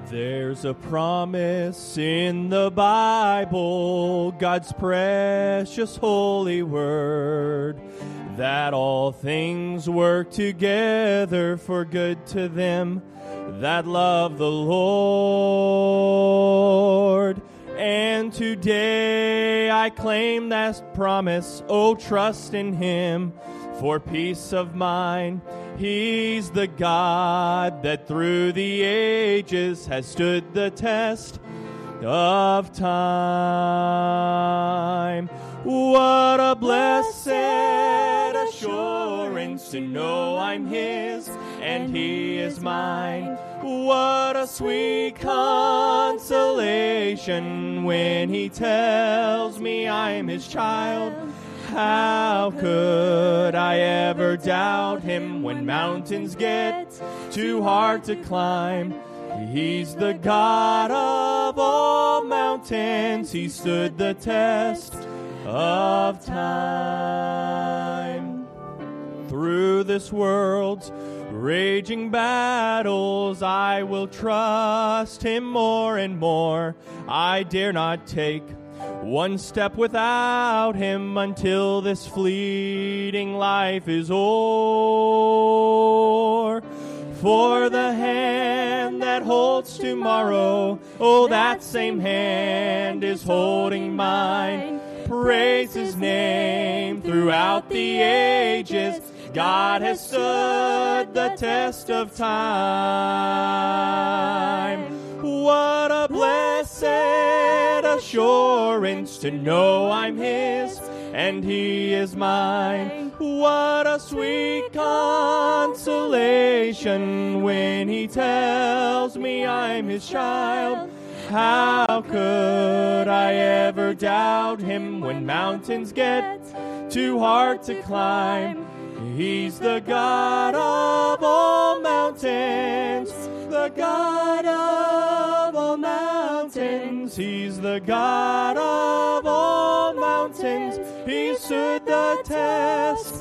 There's a promise in the Bible, God's precious holy word, that all things work together for good to them that love the Lord. And today I claim that promise, oh, trust in Him for peace of mind. He's the God that through the ages has stood the test of time. What a blessed assurance to know I'm His and He is mine. What a sweet consolation when He tells me I'm His child. How could I ever doubt Him when mountains get too hard to climb? He's the God of all mountains. He stood the test of time. Through this world's raging battles, I will trust Him more and more. I dare not take one step without Him until this fleeting life is o'er. For the hand that holds tomorrow, oh, that same hand is holding mine. Praise His name throughout the ages. God has stood the test of time. What a blessed assurance to know I'm His and He is mine. What a sweet consolation when He tells me I'm His child. How could I ever doubt Him when mountains get too hard to climb? He's the God of all mountains, the God of all mountains. He's the God of all mountains. He stood the test